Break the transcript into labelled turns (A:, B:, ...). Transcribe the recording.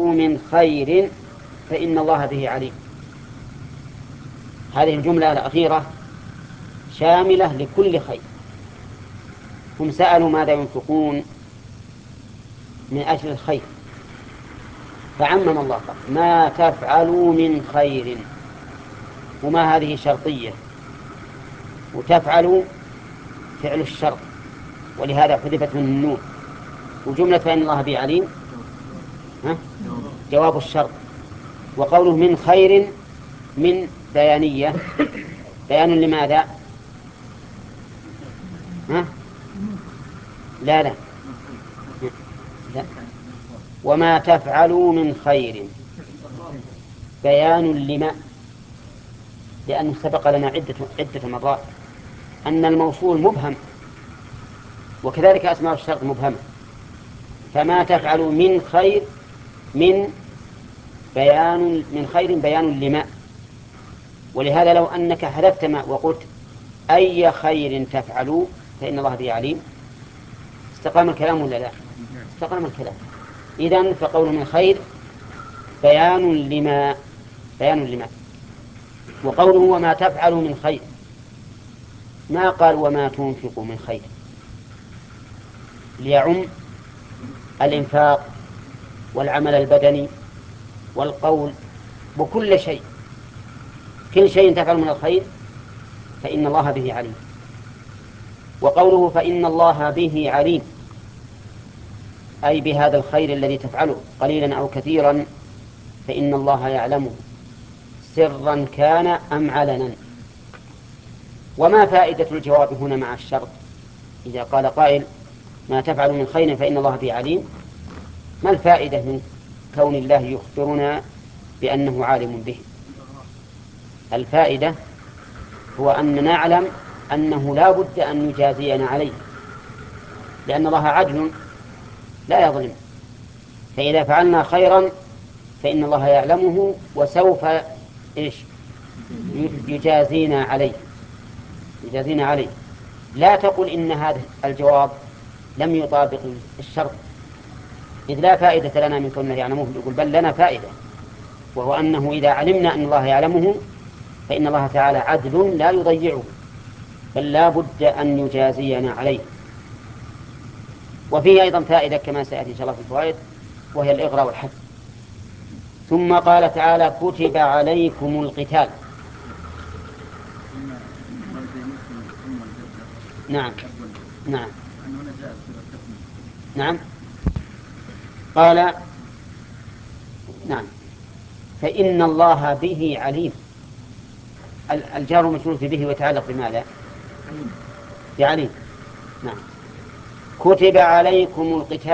A: تفعلوا من خير فإن الله به عليم. هذه الجملة الأخيرة شاملة لكل خير. هم سألوا ماذا ينفقون من أجل الخير، فعمم الله قال ما تفعلوا من خير، وما هذه شرطية، وتفعلوا فعل الشرط، ولهذا حذفت من النون. وجملة فإن الله به عليم جواب الشرط. وقوله من خير من بيانية، بيان لماذا؟ لا لا لا. وما تفعلوا من خير بيان لما، لأنه سبق لنا عدة مرات أن الموصول مبهم، وكذلك أسماء الشرط مبهمة. فما تفعلوا من خير من خير بيان لما. ولهذا لو أنك حذفت ما وقلت أي خير تفعلوا فإن الله به عليم استقام الكلام ولا لا؟ استقام الكلام. إذن فقول من خير بيان لما. وقوله وما تفعل من خير ما قال وما تنفق من خير، ليعم الإنفاق والعمل البدني والقول وكل شيء. كل شيء تفعل من الخير فإن الله به عليم. وقوله فإن الله به عليم أي بهذا الخير الذي تفعله قليلا أو كثيرا فإن الله يعلمه سرا كان أم علنا. وما فائدة الجواب هنا مع الشرط؟ إذا قال قائل ما تفعل من خير فإن الله به عليم، ما الفائدة من كون الله يخبرنا بأنه عالم به؟ الفائدة هو أن نعلم أنه لا بد أن يجازينا عليه، لأن الله عدل لا يظلم. فإذا فعلنا خيرا فإن الله يعلمه وسوف يجازينا عليه. لا تقل إن هذا الجواب لم يطابق الشرط، إذ لا فائدة لنا من كونه يعلمه. يقول بل لنا فائدة، وهو أنه إذا علمنا أن الله يعلمه فإن الله تعالى عدل لا يضيعه، بل لا بد أن يجازينا عليه. وفيه أيضا فائدة كما سيأتي إن شاء الله في الفوائد، وهي الإغراء والحث. ثم قال تعالى كتب عليكم القتال. نعم نعم نعم. قال نعم فإن الله به عليم. الجار مجرور في به ويتعلق بماذا؟ بعليم. نعم. كتب عليكم القتال